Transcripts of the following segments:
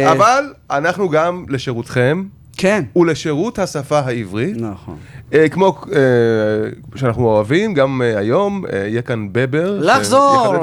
אבל אנחנו גם לשירותכם. כן. ולשירות השפה העברית. נכון. כמו שאנחנו אוהבים, גם היום יהיה כאן בבר. לחזור.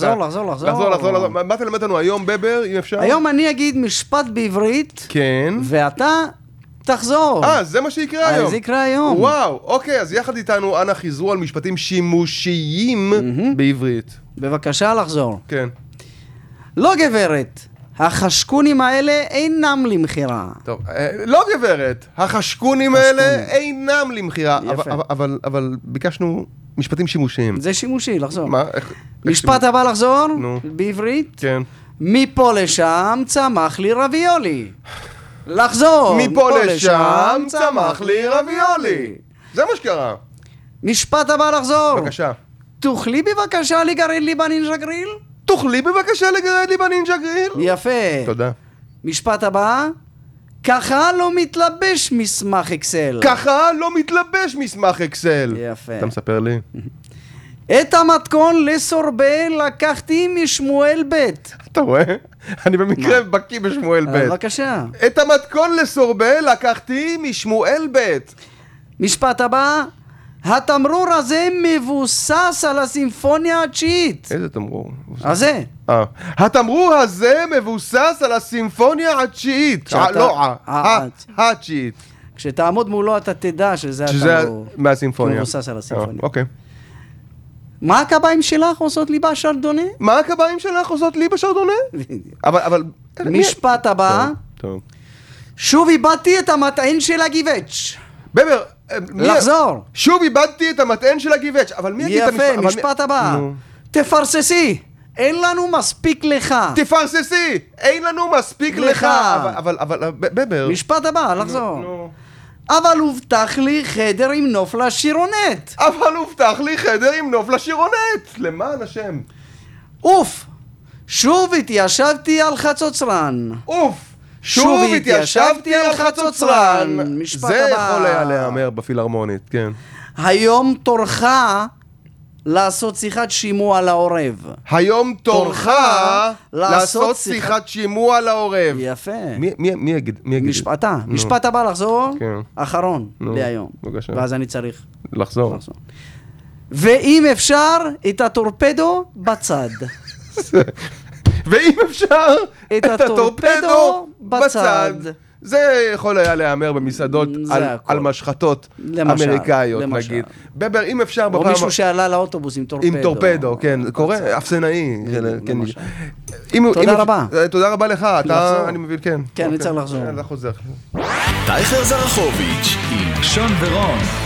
מה תלמד לנו היום, בבר, אם אפשר? היום אני אגיד משפט בעברית. כן. ואתה תחזור. זה מה שיקרה היום. זה יקרה היום. וואו, אוקיי, אז יחד איתנו, אנא חיזרו על משפטים שימושיים בעברית. בבקשה לחזור. כן. לא גברת. החשקונים האלה אינם למחירה. טוב, לא גברת, החשקונים האלה אינם למחירה, אבל ביקשנו משפטים שימושיים. זה שימושי, לחזור. מה? משפט הבא לחזור, בעברית. כן. מפה לשם צמח לי רביולי. לחזור. מפה לשם צמח לי רביולי. זה מה שקרה. משפט הבא לחזור. בבקשה. תוכלי בבקשה לגרד לי בנינג'ה גריל? תוכלי בבקשה לגרד לי בנינג'ה גריל? יפה. תודה. משפט הבא, ככה לא מתלבש מסמך אקסל. ככה לא מתלבש מסמך אקסל. יפה. אתה מספר לי? את המתכון לסורבה לקחתי משמואל ב'. אתה רואה? אני במקרה בקיא בשמואל ב'. בבקשה. את המתכון לסורבה לקחתי משמואל ב'. משפט הבא, התמרור הזה מבוסס על הסימפוניה התשיעית. איזה תמרור? הזה. התמרור הזה מבוסס על הסימפוניה התשיעית. לא, התשיעית. כשתעמוד מולו אתה תדע שזה התמרור. מהסימפוניה. מבוסס על הסימפוניה. אוקיי. מה הקביים שלך עושות לי בשרדונה? מה הקביים שלך עושות לי בשרדונה? אבל... משפט הבא. טוב. שוב איבדתי את המטען של הגיבץ'. בבר, לחזור. שוב איבדתי את המטען של הגיבץ', אבל מי יגיד את המשפט? יפה, משפט הבא. תפרססי, אין לנו מספיק לך. תפרססי, אין לנו מספיק לך. אבל, בבר. משפט הבא, לחזור. אבל הובטח לי חדר עם נוף לשירונט. אבל הובטח לי חדר עם נוף לשירונט. למען השם. אוף, שוב התיישבתי על חצוצרן. אוף. שוב התיישבתי על חצוצרן. זה יכול היה להיאמר בפילהרמונית, כן. היום תורך לעשות שיחת שימוע לעורב. היום תורך לעשות שיחת שימוע לעורב. יפה. מי יגיד? משפטה. משפט הבא לחזור. אחרון להיום. בבקשה. ואז אני צריך לחזור. ואם אפשר, את הטורפדו בצד. ואם אפשר, את הטורפדו בצד. זה יכול היה להיאמר במסעדות על משחטות אמריקאיות, נגיד. בבר, אם אפשר... או מישהו שעלה לאוטובוס עם טורפדו. עם טורפדו, כן. קורא, אפסנאי. תודה רבה. תודה רבה לך, אתה, אני מבין, כן. כן, אני צריך לחזור. אתה חוזר. טייכר זרחוביץ' עם שון ורון.